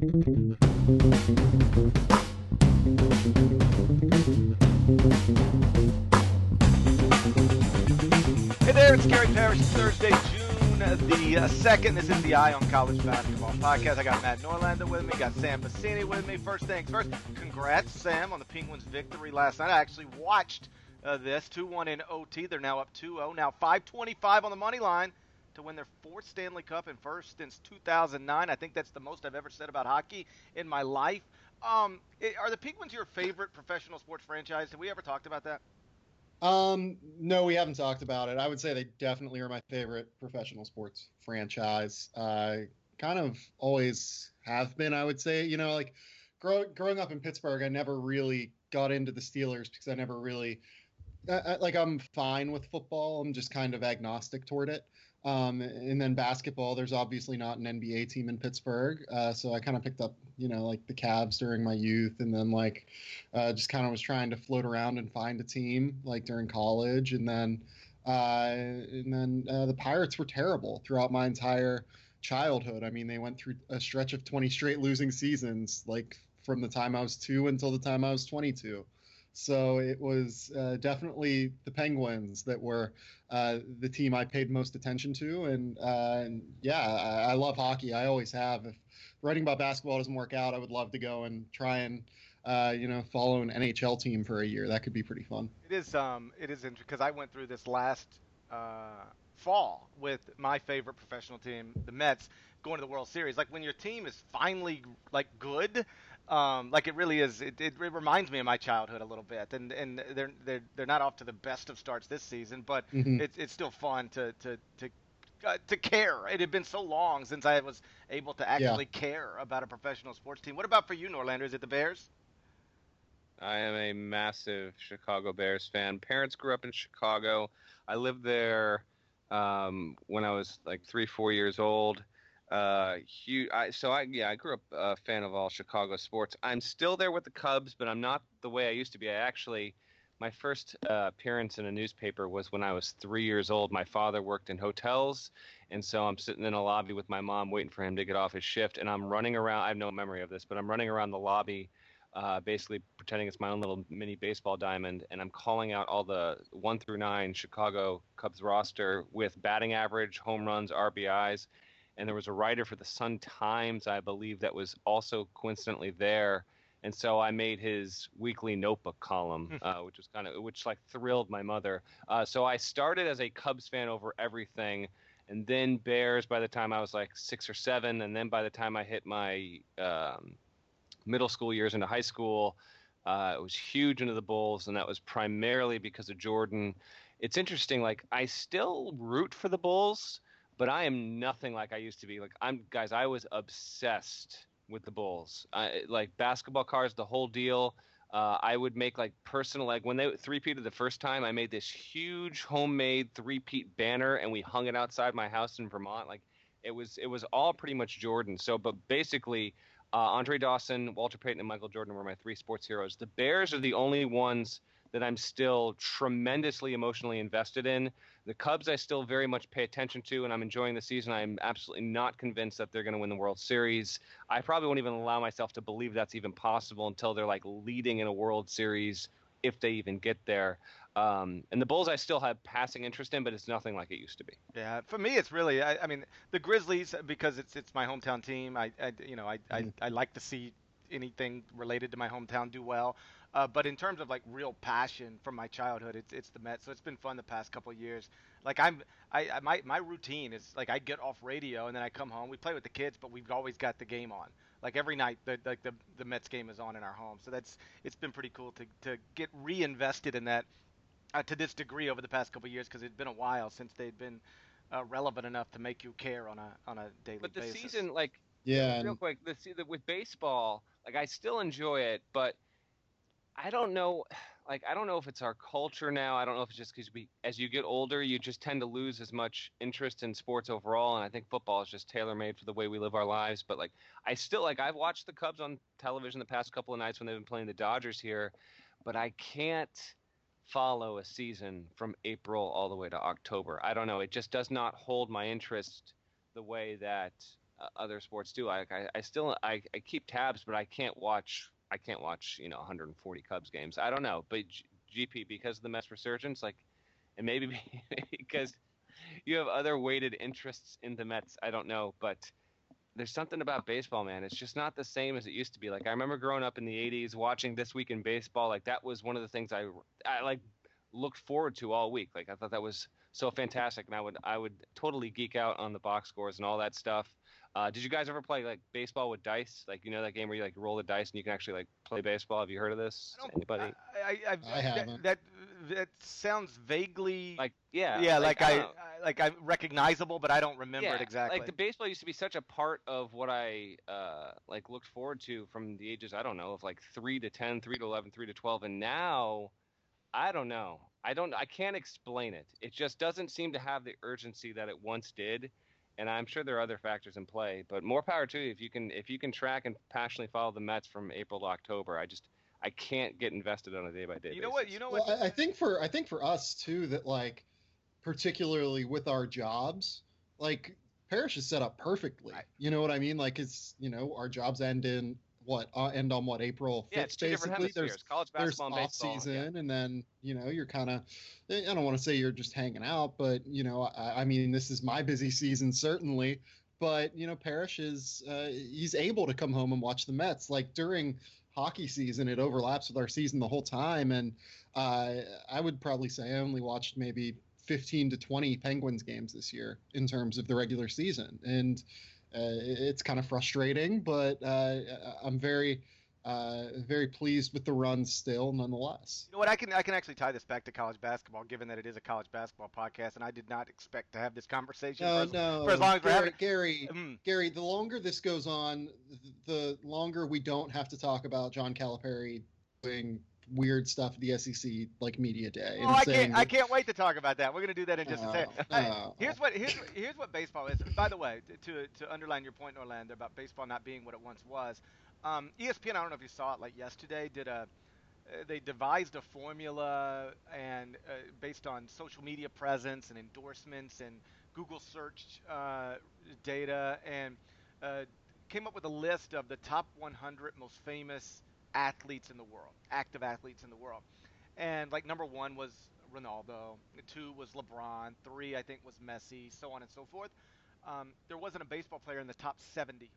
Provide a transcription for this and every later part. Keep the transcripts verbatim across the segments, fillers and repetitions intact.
Hey there, it's Gary Parrish. It's Thursday, June the uh, second. This is the Eye on College Basketball podcast. I got Matt Norlander with me, got Sam Bassini with me. First things first, congrats, Sam, on the Penguins' victory last night. I actually watched uh, this, two one in O T. They're now up two oh. Now five twenty-five on the money line to win their fourth Stanley Cup and first since two thousand nine. I think that's the most I've ever said about hockey in my life. Um, are the Penguins your favorite professional sports franchise? Have we ever talked about that? Um, no, we haven't talked about it. I would say they definitely are my favorite professional sports franchise. Uh, kind of always have been, I would say. You know, like grow, growing up in Pittsburgh, I never really got into the Steelers because I never really, I, I, like, I'm fine with football. I'm just kind of agnostic toward it. Um, and then basketball, there's obviously not an N B A team in Pittsburgh. Uh, so I kind of picked up, you know, like the Cavs during my youth, and then like uh, just kind of was trying to float around and find a team like during college. And then uh, and then uh, the Pirates were terrible throughout my entire childhood. I mean, they went through a stretch of twenty straight losing seasons, like from the time I was two until the time I was twenty-two. So it was uh, definitely the Penguins that were uh, the team I paid most attention to. And, uh, and yeah, I, I love hockey. I always have. If writing about basketball doesn't work out, I would love to go and try and, uh, you know, follow an N H L team for a year. That could be pretty fun. It is. Um, it is interesting because I went through this last uh, fall with my favorite professional team, the Mets, going to the World Series. Like when your team is finally like good, um, like it really is. It, it, it reminds me of my childhood a little bit, and and they're they're they're not off to the best of starts this season, but Mm-hmm. it's it's still fun to to to. Uh, to care. It had been so long since I was able to Yeah. actually care about a professional sports team. What about for you, Norlander? Is it the Bears? I am a massive Chicago Bears fan. Parents grew up in Chicago. I lived there um, when I was like three, four years old. Uh, huge. I, so I, yeah, I grew up a fan of all Chicago sports. I'm still there with the Cubs, but I'm not the way I used to be. I actually, my first uh, appearance in a newspaper was when I was three years old. My father worked in hotels, and so I'm sitting in a lobby with my mom waiting for him to get off his shift, and I'm running around. I have no memory of this, but I'm running around the lobby uh, basically pretending it's my own little mini baseball diamond, and I'm calling out all the one through nine Chicago Cubs roster with batting average, home runs, R B Is. And there was a writer for the Sun Times, I believe, that was also coincidentally there. And so I made his weekly notebook column, uh, which was kind of, which like thrilled my mother. Uh, so I started as a Cubs fan over everything, and then Bears by the time I was like six or seven, and then by the time I hit my um, middle school years into high school, uh, it was huge into the Bulls, and that was primarily because of Jordan. It's interesting, like I still root for the Bulls, but I am nothing like I used to be. Like I'm, guys, I was obsessed with the Bulls. I, like basketball cards, the whole deal. Uh, I would make like personal, like when they three-peated the first time, I made this huge homemade three-peat banner, and we hung it outside my house in Vermont. Like it was, it was all pretty much Jordan. So, but basically, uh, Andre Dawson, Walter Payton, and Michael Jordan were my three sports heroes. The Bears are the only ones that I'm still tremendously emotionally invested in. The Cubs I still very much pay attention to, and I'm enjoying the season. I'm absolutely not convinced that they're going to win the World Series. I probably won't even allow myself to believe that's even possible until they're like leading in a World Series, if they even get there. Um, and the Bulls I still have passing interest in, but it's nothing like it used to be. Yeah, for me, it's really. I, I mean, the Grizzlies because it's it's my hometown team. I, I you know, I, I Mhm. I like to see anything related to my hometown do well. Uh, but in terms of like real passion from my childhood, it's it's the Mets. So it's been fun the past couple of years. Like I'm, I, I my my routine is like I get off radio and then I come home. We play with the kids, but we've always got the game on. Like every night, the like the, the Mets game is on in our home. So that's it's been pretty cool to to get reinvested in that uh, to this degree over the past couple of years because it's been a while since they'd been uh, relevant enough to make you care on a on a daily But the basis. season, like, uh, Yeah. real And quick, the see with baseball, like I still enjoy it, but I don't know, like I don't know if it's our culture now. I don't know if it's just because we, as you get older, you just tend to lose as much interest in sports overall. And I think football is just tailor made for the way we live our lives. But like, I still like I've watched the Cubs on television the past couple of nights when they've been playing the Dodgers here, but I can't follow a season from April all the way to October. I don't know. It just does not hold my interest the way that uh, other sports do. I, I, I still I, I keep tabs, but I can't watch I can't watch you know one hundred forty Cubs games. I don't know, but G- GP because of the Mets resurgence, like, and maybe because you have other weighted interests in the Mets. I don't know, but there's something about baseball, man. It's just not the same as it used to be. Like I remember growing up in the eighties, watching This Week in Baseball. Like that was one of the things I, I like looked forward to all week. Like I thought that was so fantastic, and I would I would totally geek out on the box scores and all that stuff. Uh, did you guys ever play like baseball with dice? Like you know that game where you like roll the dice and you can actually like play baseball. Have you heard of this? I don't. Anybody? I, I, I, I haven't. That, that that sounds vaguely Like yeah, yeah, like, I, I, don't know. I like I'm recognizable, but I don't remember yeah, it exactly. Like the baseball used to be such a part of what I uh, like looked forward to from the ages I don't know of like three to ten, three to eleven, three to twelve, and now I don't know. I don't. I can't explain it. It just doesn't seem to have the urgency that it once did, and I'm sure there are other factors in play. But more power to you if you can if you can track and passionately follow the Mets from April to October. I just I can't get invested on a day by day. You know what? You know Well, what? I I think for I think for us too that like particularly with our jobs, like Parrish is set up perfectly. Right. You know what I mean? Like it's you know our jobs end in what uh, end on what April fifth Yeah, it's two different basically. There's hemispheres: college there's basketball and off baseball. season, and then you know you're kind of I don't want to say you're just hanging out, but you know I, I mean this is my busy season certainly. But you know Parrish is uh, he's able to come home and watch the Mets like during hockey season. It overlaps with our season the whole time, and uh, I would probably say I only watched maybe fifteen to twenty Penguins games this year in terms of the regular season, and uh, it's kind of frustrating, but uh, I'm very uh, very pleased with the run still, nonetheless. You know what? I can I can actually tie this back to college basketball, given that it is a college basketball podcast, and I did not expect to have this conversation No, for, as, no, for as long as we're having Gary, it. Gary, Mm. Gary, the longer this goes on, the longer we don't have to talk about John Calipari doing weird stuff at the S E C like media day. Oh, and I saying can't I that- can't wait to talk about that. We're gonna do that in just a Oh, second. oh, I- oh. here's what here's here's what baseball is. By the way, to to underline your point, Orlando, about baseball not being what it once was. Um, E S P N, I don't know if you saw it, like yesterday, did a uh, they devised a formula and uh, based on social media presence and endorsements and Google search uh, data, and uh, came up with a list of the top one hundred most famous athletes in the world, active athletes in the world. And like number one was Ronaldo, two was LeBron, three I think was Messi, so on and so forth. Um, there wasn't a baseball player in the top seventy.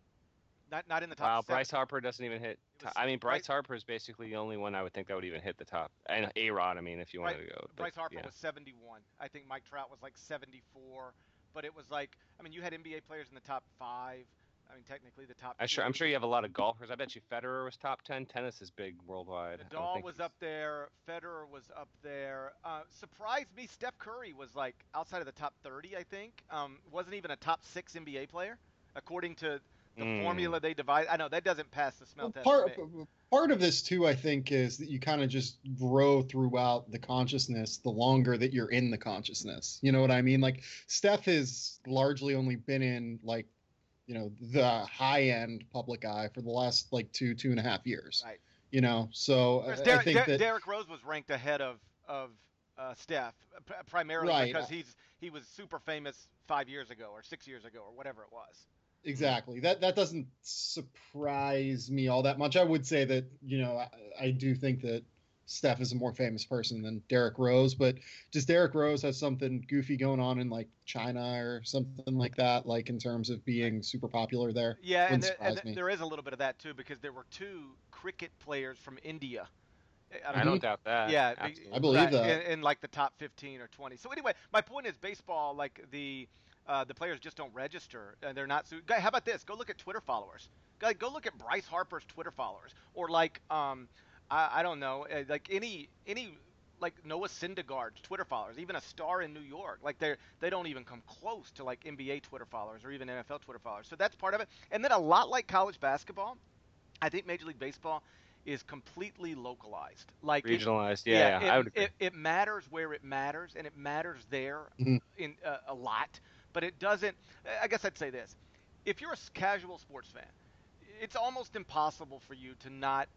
Not not in the top. Wow, seven. Bryce Harper doesn't even hit. It was- I mean, Bryce Bryce- Harper is basically the only one I would think that would even hit the top. And A Rod, I mean, if you wanted Bryce, to go. but, Bryce Harper yeah. was seventy-one. I think Mike Trout was like seventy-four. But it was like, I mean, you had N B A players in the top five. I mean, technically the top. I'm sure. I'm two. sure you have a lot of golfers. I bet you Federer was top ten. Tennis is big worldwide. I don't Nadal think was he's- up there. Federer was up there. Uh, surprised me. Steph Curry was like outside of the top thirty. I think um, wasn't even a top six N B A player according to the Mm. formula they devised. I know that doesn't pass the smell Well, test. part for me. part of this too, I think, is that you kind of just grow throughout the consciousness the longer that you're in the consciousness. You know what I mean? Like Steph has largely only been in like, you know, the high end public eye for the last like two two and a half years. Right. You know, so Whereas I, I Derek, think Der- that Derrick Rose was ranked ahead of of uh, Steph, p- primarily Right. because he's he was super famous five years ago or six years ago or whatever it was. exactly that that doesn't surprise me all that much. I would say that you know I, I do think that Steph is a more famous person than Derrick Rose, but does Derrick Rose have something goofy going on in like China or something like that, like in terms of being super popular there? Yeah, and, Wouldn't there, and surprise me. there is a little bit of that too because there were two cricket players from India. I don't doubt that. Yeah, be- Absolutely. I believe right, that. in, in like the top fifteen or twenty. So anyway, my point is baseball, like the uh, the players just don't register and they're not. So, guy, how about this? Go look at Twitter followers. Guy, go look at Bryce Harper's Twitter followers, or like um, I, I don't know, uh, like any any like Noah Syndergaard's Twitter followers, even a star in New York. Like they they don't even come close to like N B A Twitter followers or even N F L Twitter followers. So that's part of it. And then a lot like college basketball, I think Major League Baseball is completely localized. Like it- Regionalized. Yeah, yeah, it, I would agree. It, it matters where it matters, and it matters there Mhm. in uh, a lot. But it doesn't. I guess I'd say this: if you're a s- casual sports fan, it's almost impossible for you to not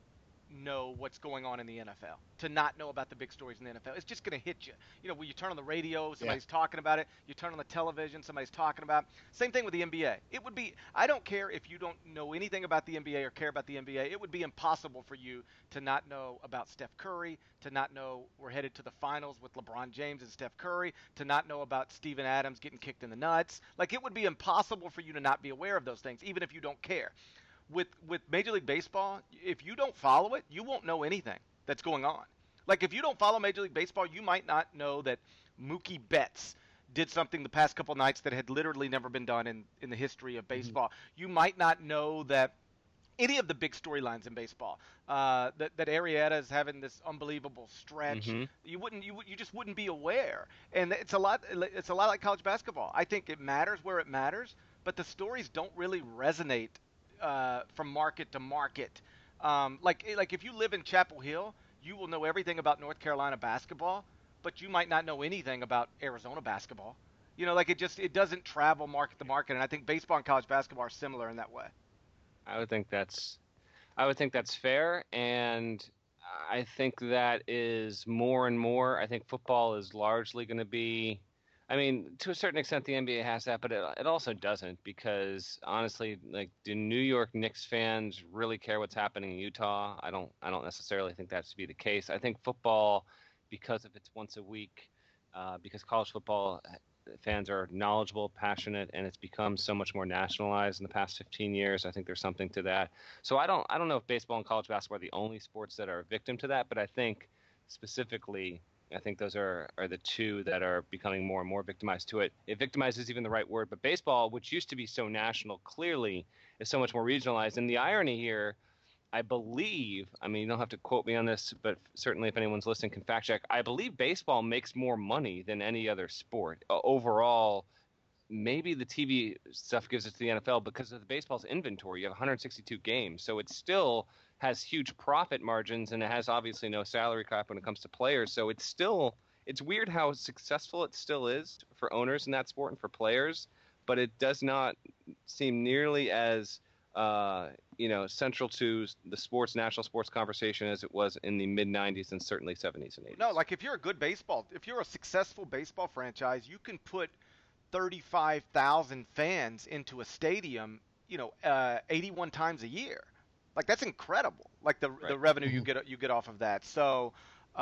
know what's going on in the N F L, to not know about the big stories in the N F L. It's just going to hit you. You know, when you turn on the radio, somebody's yeah. talking about it. You turn on the television, somebody's talking about it. Same thing with the N B A. It would be, I don't care if you don't know anything about the N B A or care about the N B A. It would be impossible for you to not know about Steph Curry, to not know we're headed to the finals with LeBron James and Steph Curry, to not know about Steven Adams getting kicked in the nuts. Like, it would be impossible for you to not be aware of those things, even if you don't care. With with Major League Baseball, if you don't follow it, you won't know anything that's going on. Like, if you don't follow Major League Baseball, you might not know that Mookie Betts did something the past couple nights that had literally never been done in, in the history of baseball. Mm-hmm. You might not know that any of the big storylines in baseball, uh, that that Arrieta is having this unbelievable stretch. Mm-hmm. You wouldn't, you you just wouldn't be aware. And it's a lot. It's a lot like college basketball. I think it matters where it matters, but the stories don't really resonate Uh, from market to market. Um, like like if you live in Chapel Hill, you will know everything about North Carolina basketball, but you might not know anything about Arizona basketball. You know, like it just it doesn't travel market to market, and I think baseball and college basketball are similar in that way. I would think that's I would think that's fair, and I think that is more and more. I think football is largely going to be, I mean, to a certain extent, the N B A has that, but it, it also doesn't, because honestly, like, do New York Knicks fans really care what's happening in Utah? I don't. I don't necessarily think that to be the case. I think football, because of its once a week, uh, because college football fans are knowledgeable, passionate, and it's become so much more nationalized in the past fifteen years. I think there's something to that. So I don't. I don't know if baseball and college basketball are the only sports that are a victim to that, but I think specifically, I think those are, are the two that are becoming more and more victimized to it. If victimized is even the right word, but baseball, which used to be so national, clearly is so much more regionalized. And the irony here, I believe, I mean, you don't have to quote me on this, but certainly if anyone's listening can fact check, I believe baseball makes more money than any other sport. Uh, overall, maybe the T V stuff gives it to the N F L because of the baseball's inventory. You have one hundred sixty-two games, so it's still has huge profit margins, and it has obviously no salary cap when it comes to players. So it's still, it's weird how successful it still is for owners in that sport and for players, but it does not seem nearly as, uh, you know, central to the sports, national sports conversation as it was in the mid nineties and certainly seventies and eighties. No, like if you're a good baseball, if you're a successful baseball franchise, you can put thirty-five thousand fans into a stadium, you know, uh, eighty-one times a year. Like, that's incredible. Like the right. the revenue you get you get off of that. So,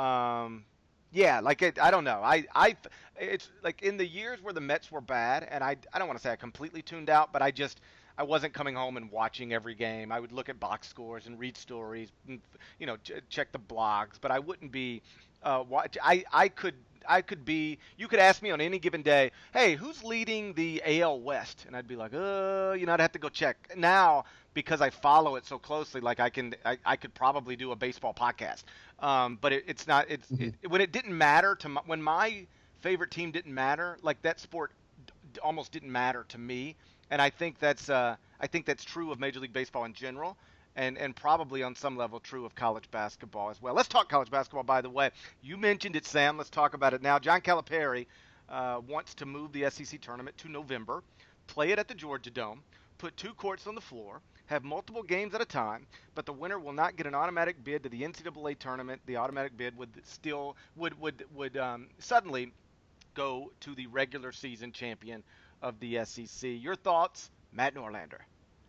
um, yeah, like it, I don't know. I I it's like in the years where the Mets were bad, and I I don't want to say I completely tuned out, but I just I wasn't coming home and watching every game. I would look at box scores and read stories, and, you know, ch- check the blogs, but I wouldn't be uh, watch. I I could. I could be, you could ask me on any given day, hey, who's leading the A L West? And I'd be like, uh, you know, I'd have to go check. Now, because I follow it so closely, like I can, I, I could probably do a baseball podcast. Um, but it, it's not, it's, mm-hmm. it, when it didn't matter to my, when my favorite team didn't matter, like that sport d- almost didn't matter to me. And I think that's, uh, I think that's true of Major League Baseball in general. And, and probably on some level true of college basketball as well. Let's talk college basketball, by the way. You mentioned it, Sam. Let's talk about it now. John Calipari uh, wants to move the S E C tournament to November, play it at the Georgia Dome, put two courts on the floor, have multiple games at a time, but the winner will not get an automatic bid to the N C double A tournament. The automatic bid would still would would would um, suddenly go to the regular season champion of the S E C. Your thoughts, Matt Norlander?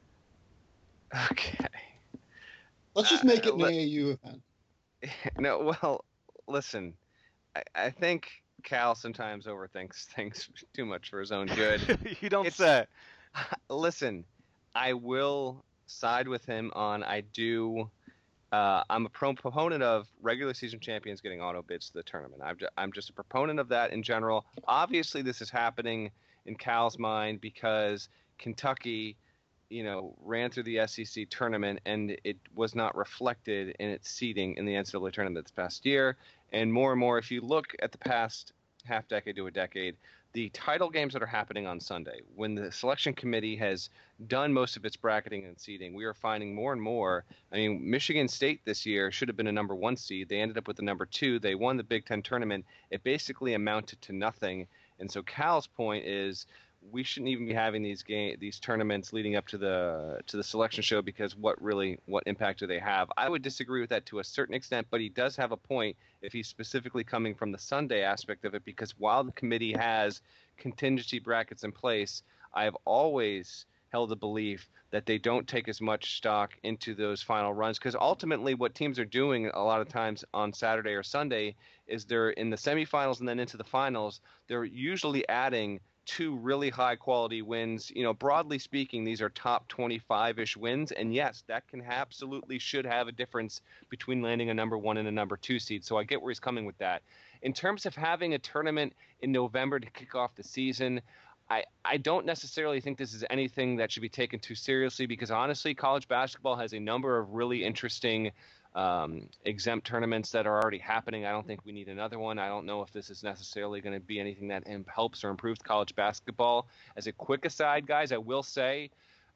Okay. Let's just make uh, it an let, A A U event. No, well, listen, I, I think Cal sometimes overthinks things too much for his own good. You don't it's, say. Listen, I will side with him on I do. Uh, I'm a proponent of regular season champions getting auto bids to the tournament. I'm just, I'm just a proponent of that in general. Obviously, this is happening in Cal's mind because Kentucky, you know, ran through the S E C tournament and it was not reflected in its seeding in the N C double A tournament this past year. And more and more, if you look at the past half decade to a decade, the title games that are happening on Sunday, when the selection committee has done most of its bracketing and seeding, we are finding more and more. I mean, Michigan State this year should have been a number one seed. They ended up with the number two. They won the Big Ten tournament. It basically amounted to nothing. And so Cal's point is, we shouldn't even be having these game these tournaments leading up to the to the selection show, because what really what impact do they have? I would disagree with that to a certain extent, but he does have a point if he's specifically coming from the Sunday aspect of it, because while the committee has contingency brackets in place, I have always held the belief that they don't take as much stock into those final runs, because ultimately what teams are doing a lot of times on Saturday or Sunday is they're in the semifinals and then into the finals, they're usually adding two really high quality wins. You know, broadly speaking, these are top twenty-five-ish wins, and yes, that can absolutely should have a difference between landing a number one and a number two seed. So I get where he's coming with that. In terms of having a tournament in November to kick off the season, I, I don't necessarily think this is anything that should be taken too seriously, because honestly, college basketball has a number of really interesting um, exempt tournaments that are already happening. I don't think we need another one. I don't know if this is necessarily going to be anything that helps or improves college basketball. As a quick aside, guys, I will say,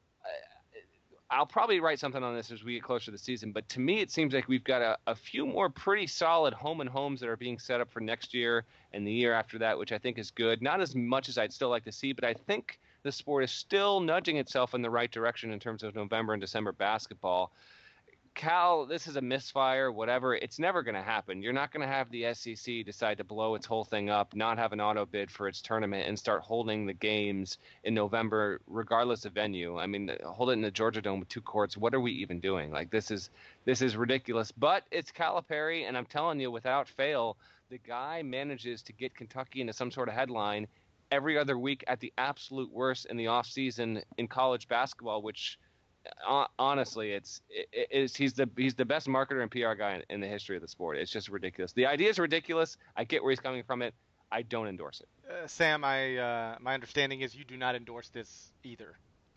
I'll probably write something on this as we get closer to the season, but to me it seems like we've got a, a few more pretty solid home and homes that are being set up for next year and the year after that, which I think is good. Not as much as I'd still like to see, but I think the sport is still nudging itself in the right direction in terms of November and December basketball. Cal, this is a misfire, whatever. It's never going to happen. You're not going to have the S E C decide to blow its whole thing up, not have an auto bid for its tournament, and start holding the games in November, regardless of venue. I mean, hold it in the Georgia Dome with two courts. What are we even doing? Like, this is this is ridiculous. But it's Calipari, and I'm telling you, without fail, the guy manages to get Kentucky into some sort of headline every other week at the absolute worst in the offseason in college basketball, which – honestly, it's, it, it's he's the he's the best marketer and P R guy in, in the history of the sport. It's just ridiculous. The idea is ridiculous. I get where he's coming from. It. I don't endorse it. Uh, Sam, I uh, my understanding is you do not endorse this either.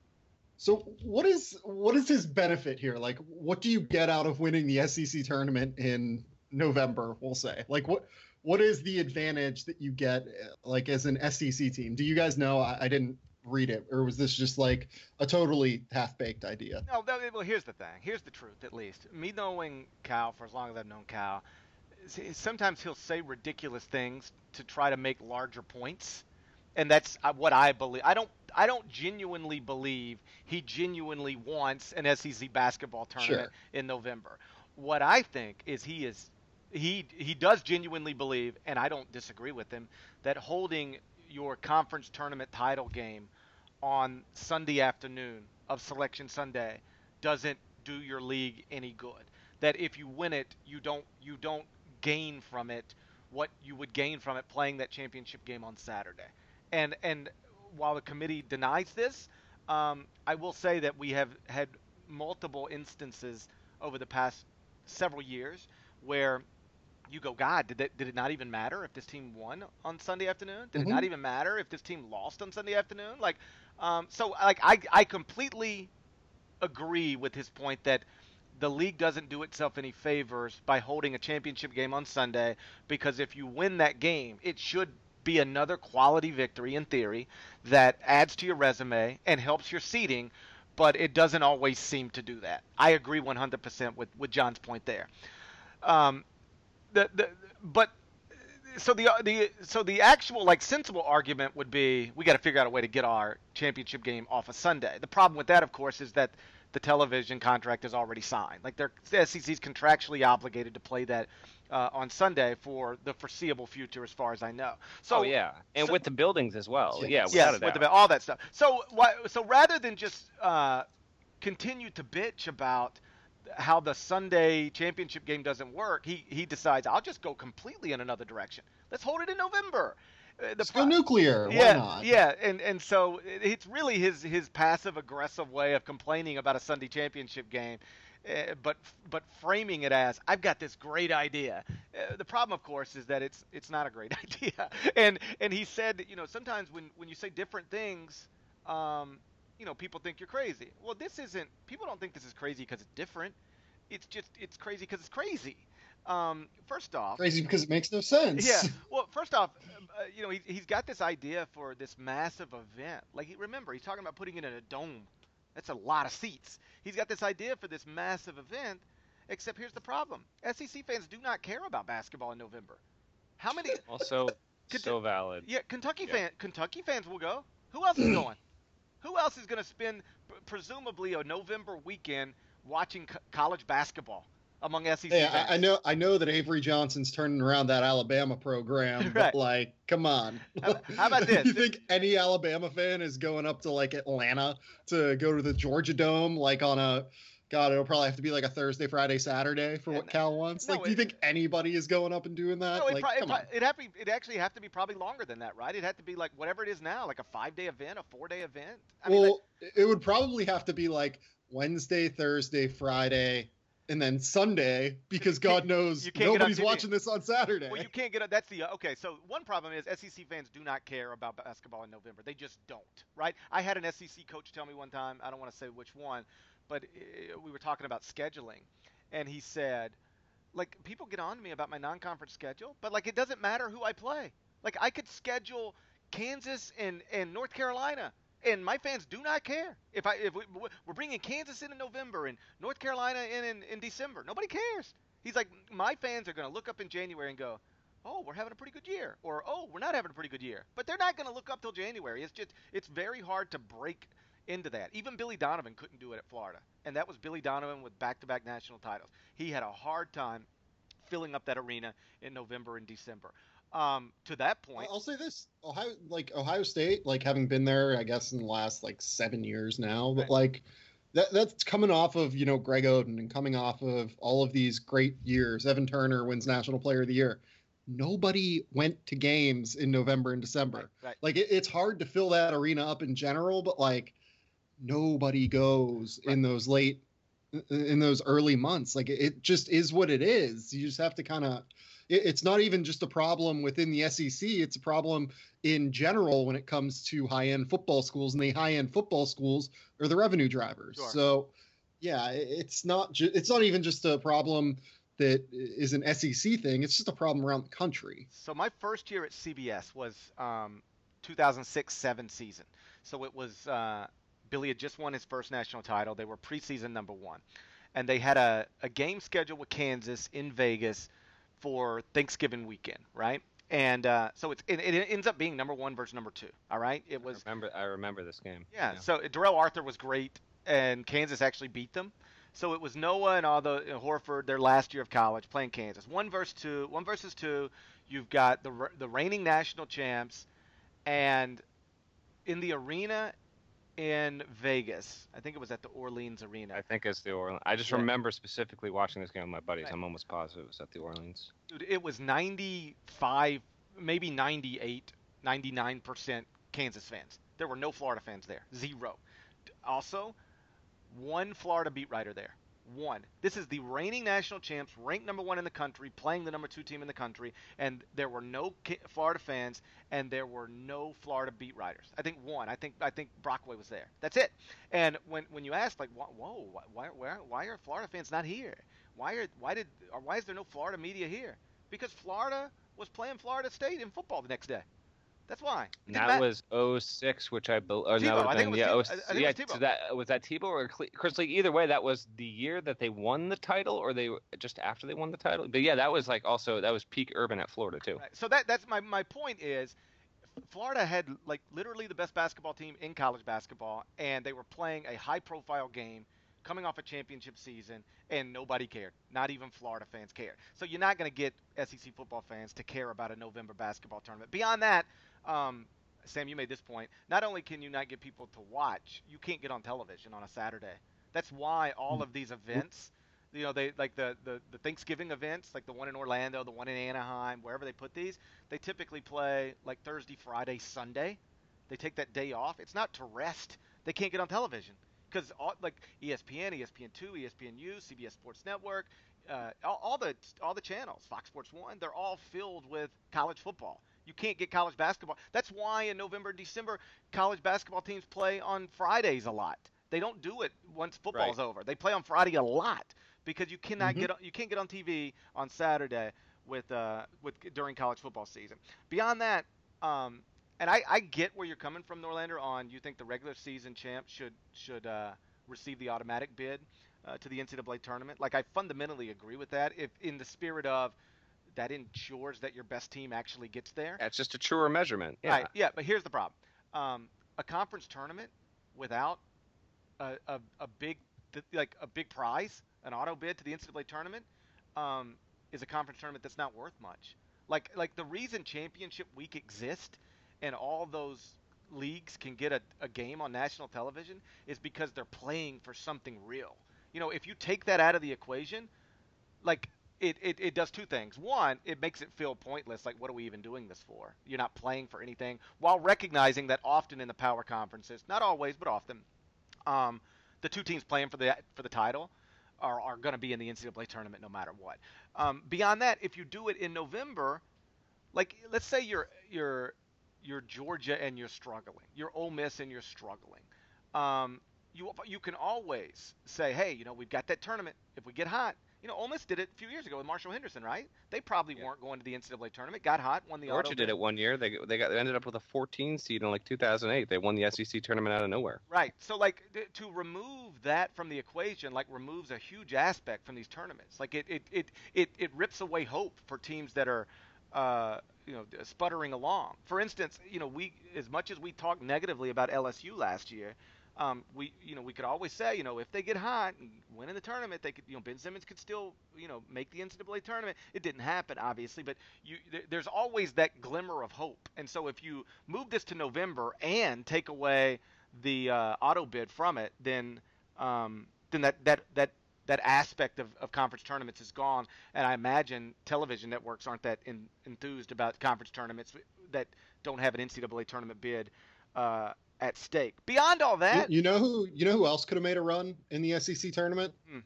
So what is what is his benefit here? Like, what do you get out of winning the S E C tournament in November? We'll say, like, what what is the advantage that you get, like, as an S E C team? Do you guys know? I, I didn't read it, or was this just like a totally half-baked idea? No, that, well, here's the thing. Here's the truth, at least. Me knowing Cal for as long as I've known Cal, sometimes he'll say ridiculous things to try to make larger points, and that's what I believe. I don't. I don't genuinely believe he genuinely wants an S E C basketball tournament Sure. in November. What I think is he is he he does genuinely believe, and I don't disagree with him, that holding your conference tournament title game on Sunday afternoon of Selection Sunday doesn't do your league any good. That if you win it, you don't you don't gain from it what you would gain from it playing that championship game on Saturday. And and while the committee denies this, um, I will say that we have had multiple instances over the past several years where you go, God, did it, did it not even matter if this team won on Sunday afternoon? Did Mm-hmm. it not even matter if this team lost on Sunday afternoon? Like, um, so like I, I completely agree with his point that the league doesn't do itself any favors by holding a championship game on Sunday, because if you win that game, it should be another quality victory in theory that adds to your resume and helps your seeding, but it doesn't always seem to do that. I agree one hundred percent with, with John's point there. Um, The, the, but so the the so the actual like sensible argument would be we got to figure out a way to get our championship game off a Sunday. The problem with that, of course, is that the television contract is already signed. Like they're, the S E C is contractually obligated to play that uh, on Sunday for the foreseeable future, as far as I know. So oh yeah, and so, with the buildings as well. Yes. Yeah, without yes, a doubt. with the, all that stuff. So what? So rather than just uh, continue to bitch about how the Sunday championship game doesn't work, he he decides I'll just go completely in another direction. Let's hold it in November. Uh, the Let's pro- go nuclear. yeah, Why not? Yeah, and and so it's really his his passive aggressive way of complaining about a Sunday championship game, uh, but but framing it as I've got this great idea. Uh, the problem, of course, is that it's it's not a great idea. And and he said, you know, sometimes when when you say different things, um, you know, people think you're crazy. Well, this isn't. People don't think this is crazy because it's different. It's just it's crazy because it's crazy. Um, first off, Crazy because it makes no sense. yeah. Well, first off, uh, you know, he, he's got this idea for this massive event. Like, he, remember, he's talking about putting it in a dome. That's a lot of seats. He's got this idea for this massive event, except here's the problem. S E C fans do not care about basketball in November. How many? Also, Could- so valid. Yeah, Kentucky Yeah. fan Kentucky fans will go. Who else is going? Who else is going to spend presumably a November weekend watching co- college basketball among S E C Hey, fans? I, I know, I know that Avery Johnson's turning around that Alabama program, Right. but like, come on. How, how about this? You think any Alabama fan is going up to like Atlanta to go to the Georgia Dome, like on a, God, it'll probably have to be like a Thursday, Friday, Saturday for Yeah, what Cal wants. no, Like, do you it- think anybody is going up and doing that? No, it, like, pro- it, come pro- on. it have to be, it actually have to be probably longer than that, right? It had to be like whatever it is now, like a five day event, a four day event. I mean, Well, it would probably have to be like Wednesday, Thursday, Friday, and then Sunday, because You can't- God knows you can't get on nobody's T V. watching this on Saturday. well, you can't get a, that's the uh, okay. So one problem is S E C fans do not care about basketball in November. They just don't, right? I had an S E C coach tell me one time. I don't want to say which one, but uh, we were talking about scheduling, and he said, like, people get on to me about my non-conference schedule, but like it doesn't matter who I play. Like I could schedule Kansas and and North Carolina, and my fans do not care if I if we, we're bringing Kansas in in November and North Carolina in, in in December. Nobody cares. He's like, my fans are going to look up in January and go, oh, we're having a pretty good year, or oh, we're not having a pretty good year. But they're not going to look up till January. It's just it's very hard to break into that. Even Billy Donovan couldn't do it at Florida, and that was Billy Donovan with back-to-back national titles. He had a hard time filling up that arena in November and December. Um, to that point, I'll say this: Ohio, like Ohio State, like having been there, I guess in the last like seven years now, but Right. like that that's coming off of you know Greg Oden and coming off of all of these great years. Evan Turner wins National Player of the Year. Nobody went to games in November and December. Right, right. Like it, it's hard to fill that arena up in general, but like nobody goes Right. in those late in those early months. Like it just is what it is. You just have to kind of it's not even just a problem within the S E C. It's a problem in general when it comes to high-end football schools, and the high-end football schools are the revenue drivers. Sure. So yeah, it's not ju- it's not even just a problem that is an S E C thing. It's just a problem around the country. So my first year at C B S was um, two thousand six seven season. So it was uh, Billy had just won his first national title. They were preseason number one, and they had a, a game scheduled with Kansas in Vegas for Thanksgiving weekend, right? And uh, so it's, it, it ends up being number one versus number two. All right, it was I remember I remember this game. yeah. So Darrell Arthur was great, and Kansas actually beat them. So it was Noah and all the you know, Horford, their last year of college, playing Kansas. One versus two, one versus two. You've got the the reigning national champs, and in the arena in Vegas, I think it was at the Orleans Arena. I think it's the Orleans. I just Yeah. remember specifically watching this game with my buddies. Right. I'm almost positive it was at the Orleans. Dude, it was ninety-five, maybe ninety-eight, ninety-nine percent Kansas fans. There were no Florida fans there. Zero. Also, one Florida beat writer there. One. This is the reigning national champs, ranked number one in the country, playing the number two team in the country, and there were no K- Florida fans, and there were no Florida beat writers. I think one. I think I think Brockway was there. That's it. And when when you ask like, wh- whoa, why why why are Florida fans not here? Why are why did or why is there no Florida media here? Because Florida was playing Florida State in football the next day. That's why. It And didn't that mat- was oh six, which I believe. Oh, Tebow, no, I think it was yeah, Tebow. oh, I- I think it yeah. was Tebow. So that was that Tebow or Cle- Chris League. Either way, that was the year that they won the title, or they just after they won the title. But yeah, that was like also that was peak urban at Florida too. Right. So that that's my my point is, Florida had like literally the best basketball team in college basketball, and they were playing a high-profile game, coming off a championship season, and nobody cared. Not even Florida fans cared. So you're not going to get S E C football fans to care about a November basketball tournament. Beyond that, um, Sam, you made this point. Not only can you not get people to watch, you can't get on television on a Saturday. That's why all of these events, you know, they like the, the, the Thanksgiving events, like the one in Orlando, the one in Anaheim, wherever they put these, they typically play like Thursday, Friday, Sunday. They take that day off. It's not to rest. They can't get on television because like E S P N, E S P N two, E S P N U, C B S Sports Network, uh, all, all the all the channels, Fox Sports one, they're all filled with college football. You can't get college basketball. That's why in November, December, college basketball teams play on Fridays a lot. They don't do it once football's Right. over. They play on Friday a lot because you cannot Mhm. get on, you can't get on T V on Saturday with uh with during college football season. Beyond that, um, and I, I get where you're coming from, Norlander. On you think the regular season champ should should uh, receive the automatic bid uh, to the N C double A tournament. Like I fundamentally agree with that. If in the spirit of that ensures that your best team actually gets there. That's just a truer measure measurement. Yeah. Right. Yeah. But here's the problem. Um, a conference tournament without a, a, a big like a big prize, an auto bid to the N C double A tournament, um, is a conference tournament that's not worth much. Like like the reason championship week exists and all those leagues can get a, a game on national television is because they're playing for something real. You know, if you take that out of the equation, like it, it, it does two things. One, it makes it feel pointless. Like, what are we even doing this for? You're not playing for anything, while recognizing that often in the power conferences, not always, but often, um, the two teams playing for the for the title are, are going to be in the N C double A tournament no matter what. Um, beyond that, if you do it in November, like let's say you're you're you're Georgia and you're struggling, you're Ole Miss and you're struggling. Um, you you can always say, hey, you know, we've got that tournament. If we get hot, you know, Ole Miss did it a few years ago with Marshall Henderson, right? They probably Yeah. weren't going to the N C double A tournament, got hot, won the Georgia auto did bid. it one year. They they got they ended up with a fourteen seed in like two thousand eight. They won the S E C tournament out of nowhere. Right. So like th- to remove that from the equation, like removes a huge aspect from these tournaments. Like it it it it, it rips away hope for teams that are, uh, you know, sputtering along. For instance, you know, we as much as we talked negatively about L S U last year. Um, we, you know, we could always say, you know, if they get hot and win in the tournament, they could, you know, Ben Simmons could still, you know, make the N C double A tournament. It didn't happen, obviously, but you, th- there's always that glimmer of hope. And so if you move this to November and take away the uh, auto bid from it, then, um, then that that that that aspect of, of conference tournaments is gone. And I imagine television networks aren't that in, enthused about conference tournaments that don't have an N C double A tournament bid. Uh, at stake. Beyond all that, you, you know who you know who else could have made a run in the S E C tournament? Hmm.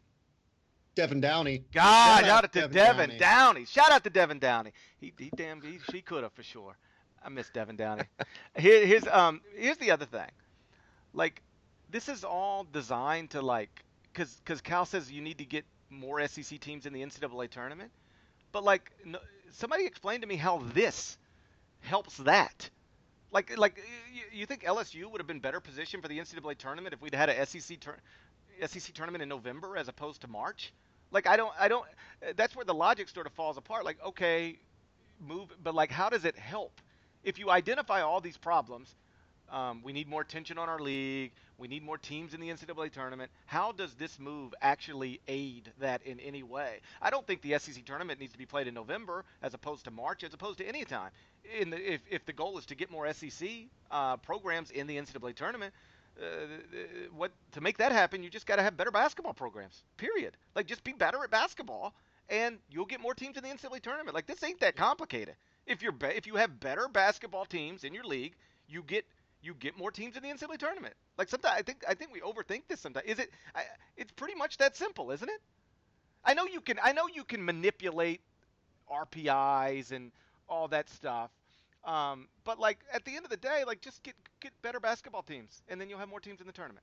Devin Downey. God, Shout shout out to Devin Devin Downey. Downey. Shout out to Devin Downey. He, he damn, he, she could have for sure. I miss Devin Downey. Here, here's um, here's the other thing. Like, this is all designed to like, cause, cause Cal says you need to get more S E C teams in the N C double A tournament. But like, no, somebody explain to me how this helps that. Like, like you, you think L S U would have been better positioned for the N C double A tournament if we'd had a S E C tur- S E C tournament in November as opposed to March? Like, I don't, I don't. That's where the logic sort of falls apart. Like, okay, move, but like, how does it help? If you identify all these problems, um, we need more attention on our league. We need more teams in the N C double A tournament. How does this move actually aid that in any way? I don't think the S E C tournament needs to be played in November as opposed to March, as opposed to any time. In the, if, if the goal is to get more S E C uh, programs in the N C double A tournament, uh, what to make that happen, you just got to have better basketball programs. Period. Like, just be better at basketball, and you'll get more teams in the N C double A tournament. Like, this ain't that complicated. If you're be- if you have better basketball teams in your league, you get you get more teams in the N C double A tournament. Like, sometimes I think I think we overthink this. Sometimes is it? I, it's pretty much that simple, isn't it? I know you can. I know you can manipulate R P Is and all that stuff. Um, but like at the end of the day, like just get get better basketball teams, and then you'll have more teams in the tournament.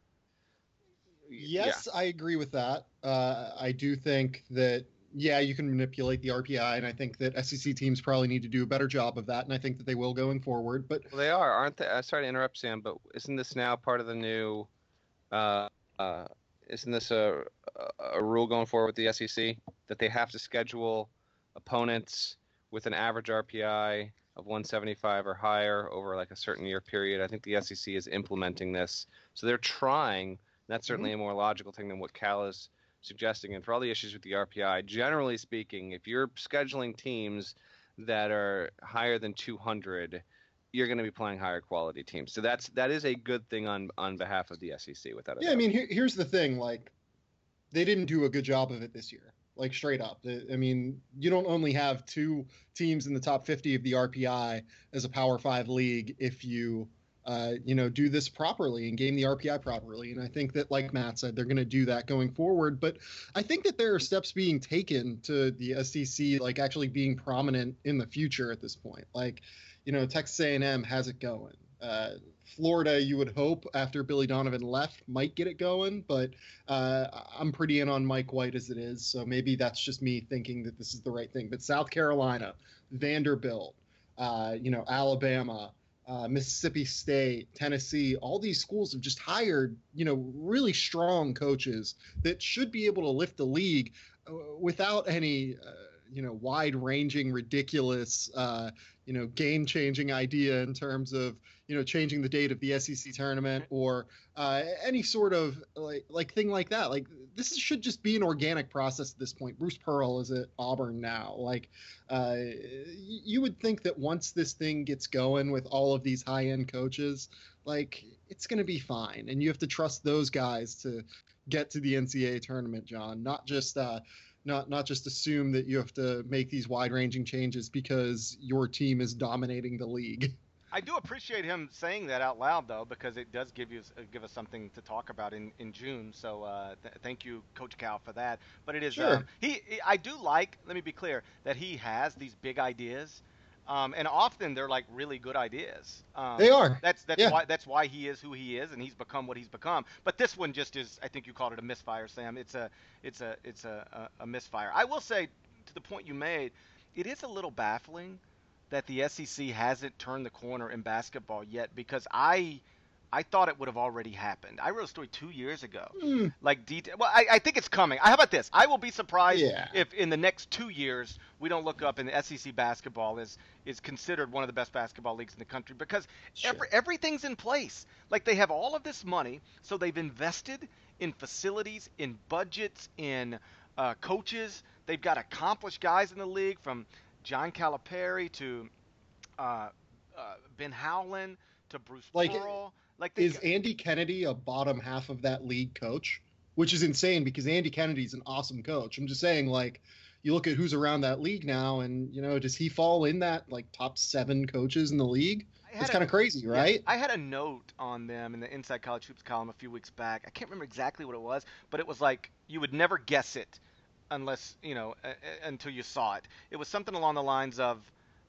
Yes, yeah. I agree with that. Uh, I do think that, yeah, you can manipulate the R P I, and I think that S E C teams probably need to do a better job of that, and I think that they will going forward. But well, they are, aren't they? Uh, sorry to interrupt, Sam, but isn't this now part of the new? Uh, uh, isn't this a, a rule going forward with the S E C that they have to schedule opponents with an average R P I of one seventy-five or higher over like a certain year period? I think the S E C is implementing this, so they're trying. That's certainly mm-hmm. a more logical thing than what Cal is suggesting. And for all the issues with the R P I, generally speaking, if you're scheduling teams that are higher than two hundred, you're going to be playing higher quality teams. So that's that is a good thing on on behalf of the S E C. Without a yeah, doubt. I mean, here, here's the thing: like, they didn't do a good job of it this year. Like, straight up. I mean, you don't only have two teams in the top fifty of the R P I as a Power Five league if you. Uh, you know, do this properly and game the R P I properly. And I think that, like Matt said, they're going to do that going forward. But I think that there are steps being taken to the S E C, like, actually being prominent in the future at this point. Like, you know, Texas A and M has it going. Uh, Florida, you would hope, after Billy Donovan left, might get it going. But uh, I'm pretty in on Mike White as it is. So maybe that's just me thinking that this is the right thing. But South Carolina, Vanderbilt, uh, you know, Alabama, Uh, Mississippi State, Tennessee, all these schools have just hired, you know, really strong coaches that should be able to lift the league uh, without any, uh, you know, wide-ranging, ridiculous, uh, you know, game-changing idea in terms of, you know, changing the date of the S E C tournament or uh, any sort of like like thing like that. Like this should just be an organic process at this point. Bruce Pearl is at Auburn now. Like uh, you would think that once this thing gets going with all of these high-end coaches, like it's going to be fine. And you have to trust those guys to get to the N C double A tournament, John, not just uh, not not just assume that you have to make these wide-ranging changes because your team is dominating the league. I do appreciate him saying that out loud, though, because it does give you uh, give us something to talk about in, in June. So uh, th- thank you, Coach Cal, for that. But it is Sure. um, he, he. I do like. Let me be clear that he has these big ideas, um, and often they're like really good ideas. Um, They are. That's that's Yeah. why that's why he is who he is, and he's become what he's become. But this one just is. I think you called it a misfire, Sam. It's a it's a it's a, a, a misfire. I will say, to the point you made, it is a little baffling that the S E C hasn't turned the corner in basketball yet, because I I thought it would have already happened. I wrote a story two years ago. Mm, Like detail. Well, I, I think it's coming. How about this? I will be surprised Yeah. if in the next two years we don't look up and the S E C basketball is is considered one of the best basketball leagues in the country, because Sure. every, everything's in place. Like they have all of this money, so they've invested in facilities, in budgets, in uh, coaches. They've got accomplished guys in the league, from John Calipari to uh, uh, Ben Howland to Bruce Like, Pearl. Like they Is Andy Kennedy a bottom half of that league coach? Which is insane because Andy Kennedy's an awesome coach. I'm just saying, like, you look at who's around that league now, and you know, does he fall in that like top seven coaches in the league? I had It's a- kind of crazy, Yeah, right? I had a note on them in the Inside College Hoops column a few weeks back. I can't remember exactly what it was, but it was like you would never guess it unless, you know, uh, until you saw it. It was something along the lines of,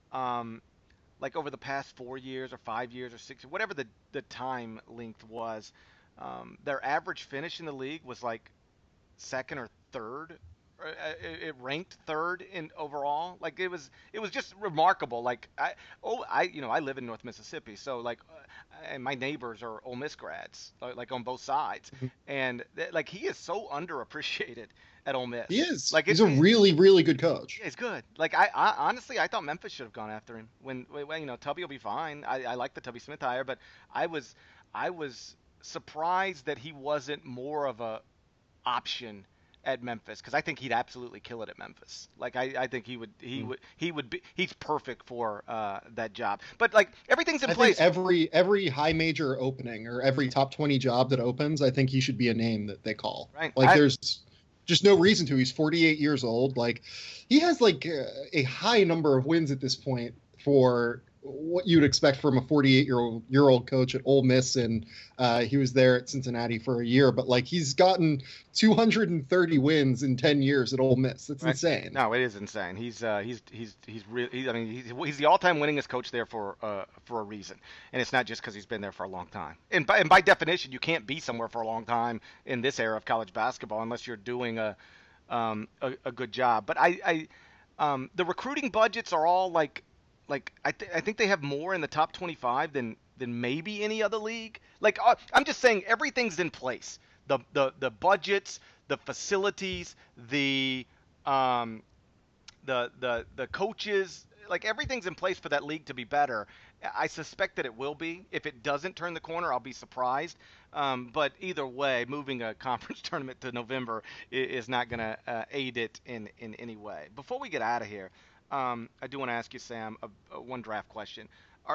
um, like over the past four years or five years or six, whatever the, the time length was, um, their average finish in the league was like second or third. Or, uh, It it ranked third in overall. Like it was, it was just remarkable. Like I, oh, I, you know, I live in North Mississippi, so like, uh, and my neighbors are Ole Miss grads, like like on both sides, Mhm. and th- like he is so underappreciated at Ole Miss. He is. Like He's it's, a really, really good coach. it's good. Like I, I honestly, I thought Memphis should have gone after him. When, when you know, Tubby will be fine. I, I like the Tubby Smith hire, but I was, I was surprised that he wasn't more of a option at Memphis, because I think he'd absolutely kill it at Memphis. Like I, I think he would, he Mm. would, he would be, he's perfect for uh, that job. But like everything's in I place. think every every high major opening or every top twenty job that opens, I think he should be a name that they call. Right. Like I- there's just no reason to. He's forty-eight years old. Like he has like a, a high number of wins at this point for what you'd expect from a forty-eight year old year old coach at Ole Miss, and uh, he was there at Cincinnati for a year. But like he's gotten two hundred thirty wins in ten years at Ole Miss. That's Right. insane. No, it is insane. He's uh, he's he's he's really. He, I mean, he's, he's the all-time winningest coach there for uh, for a reason, and it's not just because he's been there for a long time. And by and by definition, you can't be somewhere for a long time in this era of college basketball unless you're doing a um, a, a good job. But I, I um, the recruiting budgets are all like like I th- I think they have more in the top twenty-five than than maybe any other league. Like uh, I'm just saying everything's in place. The the the budgets, the facilities, the um, the the the coaches, like everything's in place for that league to be better. I suspect that it will be. If it doesn't turn the corner, I'll be surprised. Um, but either way, moving a conference tournament to November i- is not going to uh, aid it in, in any way. Before we get out of here, um, I do want to ask you, Sam, a, a one draft question. Are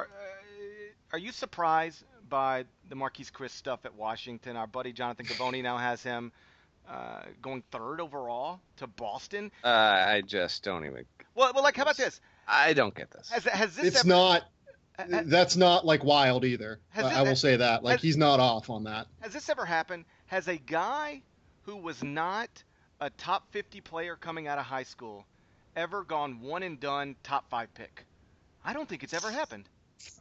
uh, are you surprised by the Marquise Chris stuff at Washington? Our buddy Jonathan Gavoni now has him uh, going third overall to Boston. Uh, I just don't even. Well, well, like how about this? I don't get this. Has has this It's ever, not. ha- That's not like wild either. Has Uh, it- I will say that. Like has- he's not off on that. has this ever happened? Has a guy who was not a top fifty player coming out of high school ever gone one and done top five pick? I don't think it's ever happened.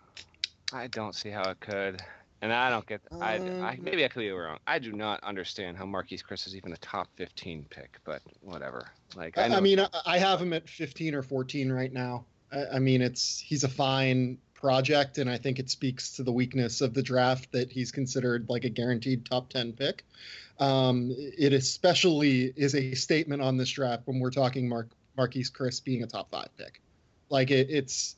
I don't see how it could, and I don't get. I, I Um, maybe I could be wrong. I do not understand how Marquise Chris is even a top fifteen pick, but whatever. Like I, I, know I mean, I, I have him at fifteen or fourteen right now. I, I mean, it's he's a fine project, and I think it speaks to the weakness of the draft that he's considered like a guaranteed top ten pick. Um, it especially is a statement on this draft when we're talking Mark Marquise Chris being a top five pick. Like it, it's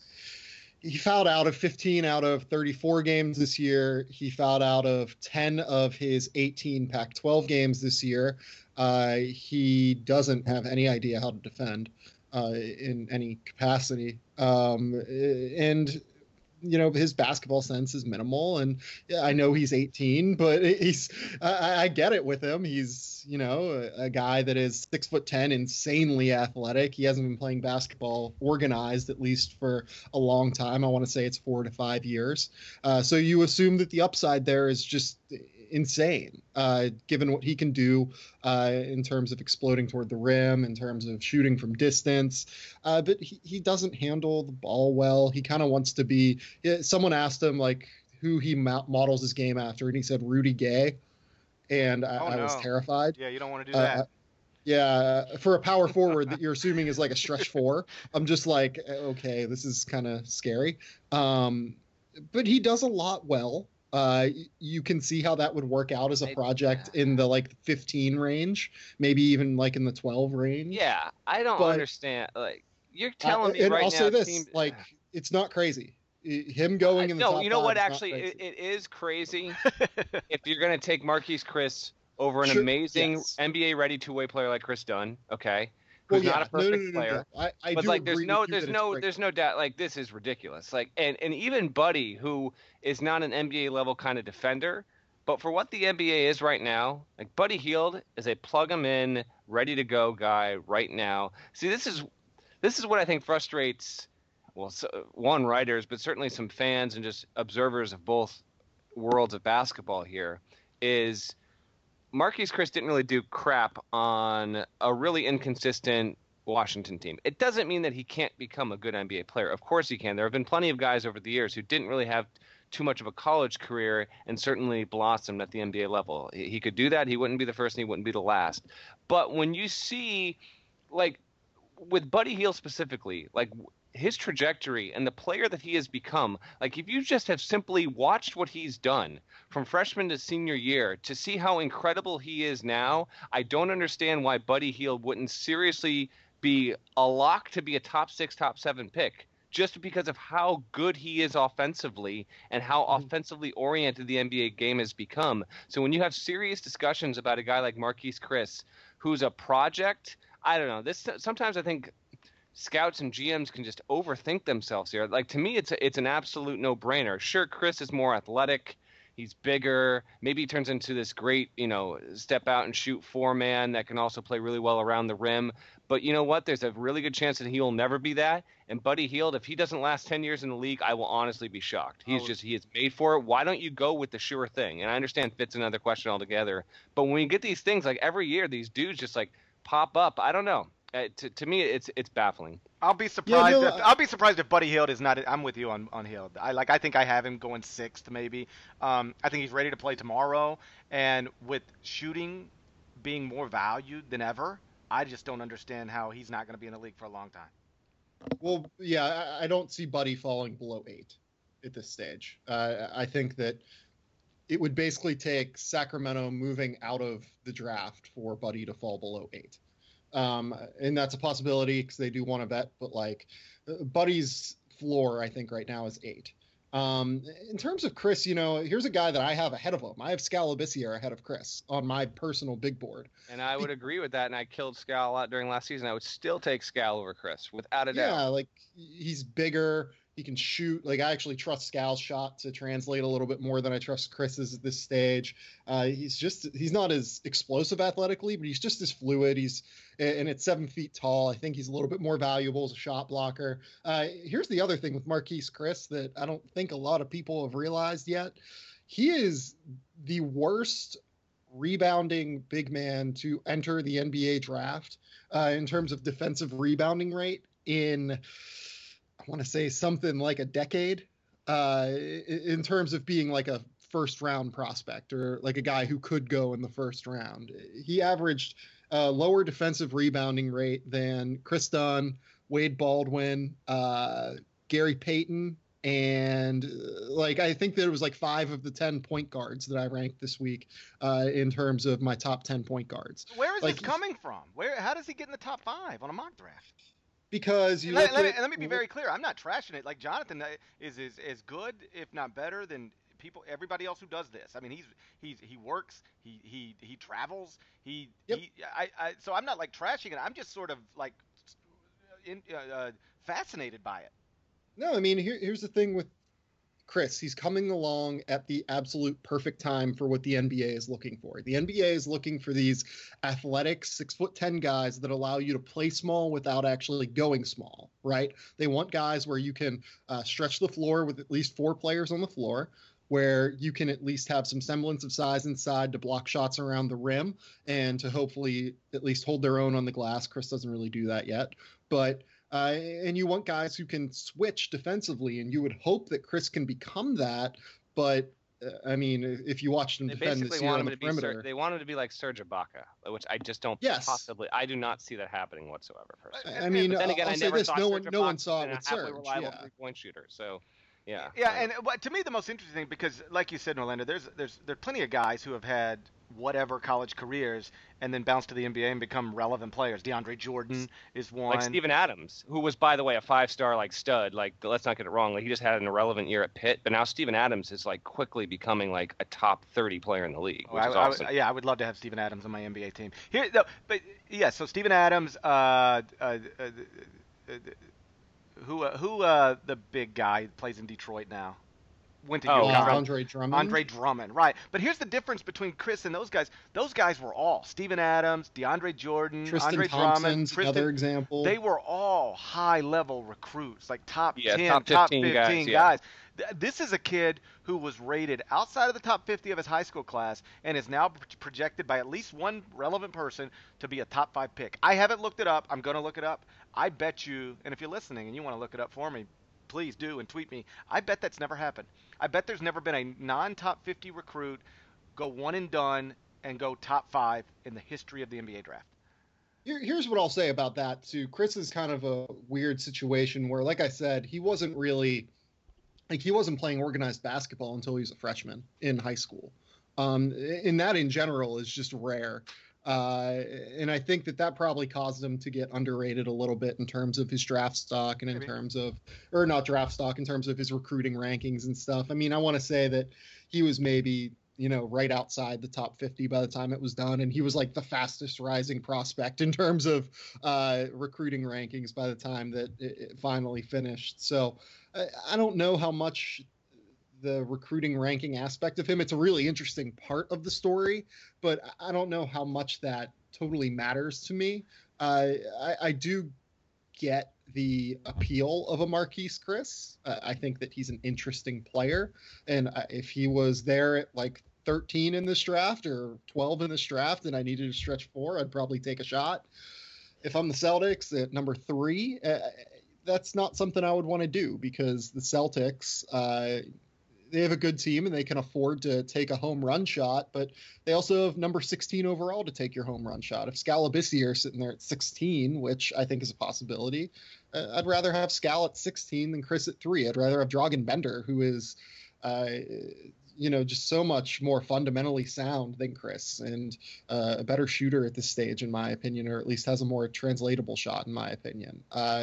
he fouled out of fifteen out of thirty-four games this year. He fouled out of ten of his eighteen Pac twelve games this year. Uh, he doesn't have any idea how to defend uh, in any capacity. Um, and you know, his basketball sense is minimal, and yeah, I know he's eighteen, but he's I, I get it with him. He's, you know, a, a guy that is six foot ten, insanely athletic. He hasn't been playing basketball organized, at least for a long time. I want to say it's four to five years. Uh, so you assume that the upside there is just insane, uh, given what he can do uh, in terms of exploding toward the rim, in terms of shooting from distance. Uh, but he, he doesn't handle the ball well. He kind of wants to be. Someone asked him like who he models his game after, and he said Rudy Gay, and I, oh, I no. was terrified. Yeah, you don't want to do uh, that. Yeah, for a power forward that you're assuming is like a stretch four, I'm just like, okay, this is kind of scary. Um, but he does a lot well. Uh, you can see how that would work out as a project in the like fifteen range, maybe even like in the twelve range. Yeah, I don't but, understand. Like you're telling uh, me and right I'll now, say this, team... like it's not crazy. Him going in the no, top you know five what? is Actually, it, it is crazy if you're going to take Marquise Chris over an sure, amazing yes. N B A ready two-way player like Chris Dunn. Okay. Who's well, yeah. not a perfect no, no, no, player. No, I, I but do like, agree there's no, with you there's that no, it's there's no doubt. Like, this is ridiculous. Like, and and even Buddy, who is not an N B A level kind of defender, but for what the N B A is right now, like Buddy Hield is a plug him in, ready to go guy right now. See, this is this is what I think frustrates, well, so, one writers, but certainly some fans and just observers of both worlds of basketball here is. Marquise Chris didn't really do crap on a really inconsistent Washington team. It doesn't mean that he can't become a good N B A player. Of course he can. There have been plenty of guys over the years who didn't really have too much of a college career and certainly blossomed at the N B A level. He could do that. He wouldn't be the first and he wouldn't be the last. But when you see, like, with Buddy Hield specifically, like, his trajectory and the player that he has become, like if you just have simply watched what he's done from freshman to senior year to see how incredible he is now, I don't understand why Buddy Hield wouldn't seriously be a lock to be a top six, top seven pick just because of how good he is offensively and how mm-hmm. offensively oriented the N B A game has become. So when you have serious discussions about a guy like Marquise Chris, who's a project, I don't know. This sometimes I think scouts and G Ms can just overthink themselves here. Like, to me, it's a, it's an absolute no-brainer. Sure, Chris is more athletic. He's bigger. Maybe he turns into this great, you know, step out and shoot four-man that can also play really well around the rim. But you know what? There's a really good chance that he will never be that. And Buddy Hield, if he doesn't last ten years in the league, I will honestly be shocked. He's oh. just, he is made for it. Why don't you go with the sure thing? And I understand fit's another question altogether. But when you get these things, like every year, these dudes just like pop up. I don't know. Uh, to, to me, it's it's baffling. I'll be surprised. Yeah, no, if, I'll be surprised if Buddy Hield is not. I'm with you on on Hield. I like. I think I have him going sixth, maybe. Um, I think he's ready to play tomorrow. And with shooting being more valued than ever, I just don't understand how he's not going to be in the league for a long time. Well, yeah, I, I don't see Buddy falling below eight at this stage. Uh, I think that it would basically take Sacramento moving out of the draft for Buddy to fall below eight. Um, and that's a possibility because they do want to bet, but like Buddy's floor, I think right now is eight. Um, in terms of Chris, you know, here's a guy that I have ahead of him. I have Skal Labissiere ahead of Chris on my personal big board. And I would agree with that. And I killed Skal a lot during last season. I would still take Skal over Chris without a doubt. Yeah, like he's bigger. He can shoot. Like, I actually trust Skal's shot to translate a little bit more than I trust Chris's at this stage. Uh, he's just, he's not as explosive athletically, but he's just as fluid. He's, and at seven feet tall, I think he's a little bit more valuable as a shot blocker. Uh, here's the other thing with Marquise Chris that I don't think a lot of people have realized yet. He is the worst rebounding big man to enter the N B A draft uh, in terms of defensive rebounding rate in, I want to say something like a decade, uh, in terms of being like a first round prospect or like a guy who could go in the first round. He averaged a lower defensive rebounding rate than Chris Dunn, Wade Baldwin, uh, Gary Payton, And uh, like I think there was like five of the ten point guards that I ranked this week uh, in terms of my top ten point guards. Where is like, this coming from? Where? How does he get in the top five on a mock draft? Because you let, look let, at, me, let me be very clear. I'm not trashing it. Like Jonathan is is as good, if not better, than people everybody else who does this. I mean, he's he's he works, he he he travels, he Yep. he. I, I so I'm not like trashing it. I'm just sort of like in, uh, uh, fascinated by it. No, I mean here, here's the thing with Chris. He's coming along at the absolute perfect time for what the N B A is looking for. The N B A is looking for these athletic six foot ten guys that allow you to play small without actually going small, right? They want guys where you can uh, stretch the floor with at least four players on the floor, where you can at least have some semblance of size inside to block shots around the rim and to hopefully at least hold their own on the glass. Chris doesn't really do that yet, but Uh, and you want guys who can switch defensively, and you would hope that Chris can become that. But uh, I mean, if you watched him They defend this basically year want on him the to be. perimeter, Ser- they want him to be like Serge Ibaka, which I just don't Yes. possibly. I do not see that happening whatsoever. Personally. I mean, But then I'll- again, I'll I say never this: thought no Serge one, no one Ibaka saw was it a with halfway Serge. reliable Yeah. three-point shooter. So, yeah. Yeah, uh, and but to me the most interesting because, like you said, Norlander, there's there's there are plenty of guys who have had whatever college careers and then bounce to the N B A and become relevant players. DeAndre Jordan is one. like Steven Adams, who was, by the way, a five-star like stud. Like, let's not get it wrong. Like, he just had an irrelevant year at Pitt, but now Steven Adams is like quickly becoming like a top thirty player in the league, Oh, which I, is I awesome. would- yeah, I would love to have Steven Adams on my N B A team. Here, no, but yeah, so Steven Adams, uh, uh, uh, uh, who, uh, who, uh, the big guy plays in Detroit now, went to Oh, UConn. Uh, Drummond. Andre Drummond. Andre Drummond, right? But here's the difference between Chris and those guys. Those guys were all Steven Adams, DeAndre Jordan, Tristan Andre Thompson's Drummond, Tristan. another example. They were all high-level recruits, like top Yeah, ten, top top fifteen fifteen guys, yeah. guys. Th- This is a kid who was rated outside of the top fifty of his high school class and is now pro- projected by at least one relevant person to be a top five pick. I haven't looked it up. I'm going to look it up. I bet you, and if you're listening and you want to look it up for me, please do and tweet me. I bet that's never happened. I bet there's never been a non-top fifty recruit go one and done and go top five in the history of the N B A draft. Here, here's what I'll say about that too. Chris is kind of a weird situation where, like I said, he wasn't really like he wasn't playing organized basketball until he was a freshman in high school. Um, and that in general is just rare. Uh, and I think that that probably caused him to get underrated a little bit in terms of his draft stock and in Maybe. terms of, or not draft stock, in terms of his recruiting rankings and stuff. I mean, I want to say that he was maybe, you know, right outside the top fifty by the time it was done. And he was like the fastest rising prospect in terms of uh, recruiting rankings by the time that it, it finally finished. So I, I don't know how much the recruiting ranking aspect of him. It's a really interesting part of the story, but I don't know how much that totally matters to me. Uh, I, I do get the appeal of a Marquise Chris. Uh, I think that he's an interesting player. And if he was there at like thirteen in this draft or twelve in this draft and I needed to stretch four, I'd probably take a shot. If I'm the Celtics at number three, uh, that's not something I would want to do because the Celtics, uh, they have a good team and they can afford to take a home run shot, but they also have number sixteen overall to take your home run shot. If Scalabisi are sitting there at sixteen, which I think is a possibility, uh, I'd rather have Scal at sixteen than Chris at three. I'd rather have Dragan Bender, who is, uh, you know, just so much more fundamentally sound than Chris and uh, a better shooter at this stage, in my opinion, or at least has a more translatable shot, in my opinion. Uh,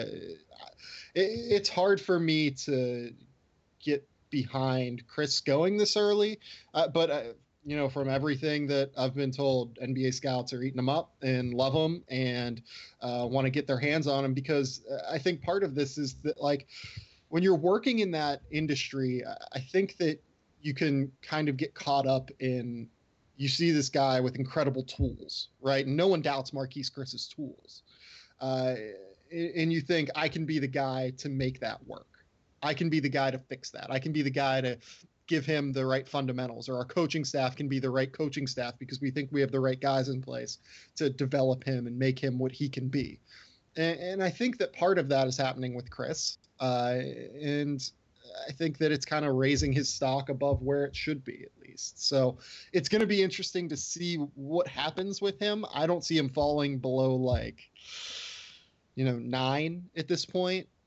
it, it's hard for me to get behind Chris going this early, uh, but uh, you know, from everything that I've been told, N B A scouts are eating him up and love him and uh, want to get their hands on him because I think part of this is that, like, when you're working in that industry, I think that you can kind of get caught up in, you see this guy with incredible tools, right? And no one doubts Marquise Chris's tools. Uh, and you think, I can be the guy to make that work. I can be the guy to fix that. I can be the guy to give him the right fundamentals, or our coaching staff can be the right coaching staff because we think we have the right guys in place to develop him and make him what he can be. And, and I think that part of that is happening with Chris. Uh, and I think that it's kind of raising his stock above where it should be, at least. So it's going to be interesting to see what happens with him. I don't see him falling below, like, you know, nine at this point.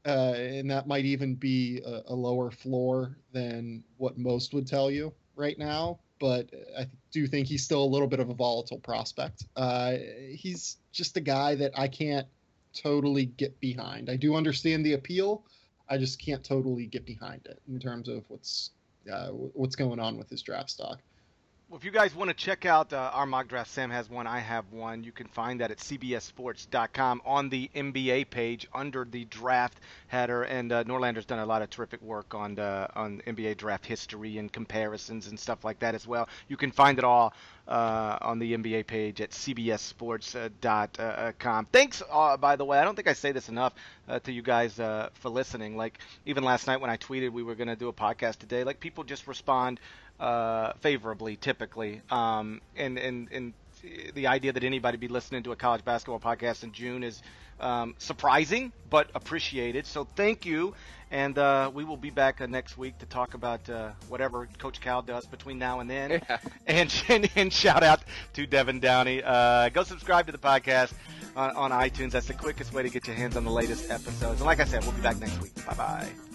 uh, and that might even be a, a lower floor than what most would tell you right now. But I do think he's still a little bit of a volatile prospect. Uh, he's just a guy that I can't totally get behind. I do understand the appeal. I just can't totally get behind it in terms of what's uh, what's going on with his draft stock. Well, if you guys want to check out uh, our mock draft, Sam has one, I have one. You can find that at C B S Sports dot com on the N B A page under the draft header. And uh, Norlander's done a lot of terrific work on the, on N B A draft history and comparisons and stuff like that as well. You can find it all uh, on the N B A page at C B S Sports dot com. Thanks, uh, by the way. I don't think I say this enough uh, to you guys uh, for listening. Like, even last night when I tweeted we were going to do a podcast today, like, people just respond Uh, favorably, typically, um, and, and and the idea that anybody be listening to a college basketball podcast in June is um, surprising, but appreciated. So thank you, and uh, we will be back uh, next week to talk about uh, whatever Coach Cal does between now and then. Yeah. And, and and shout out to Devin Downey. Uh, go subscribe to the podcast on, on iTunes. That's the quickest way to get your hands on the latest episodes. And like I said, we'll be back next week. Bye bye.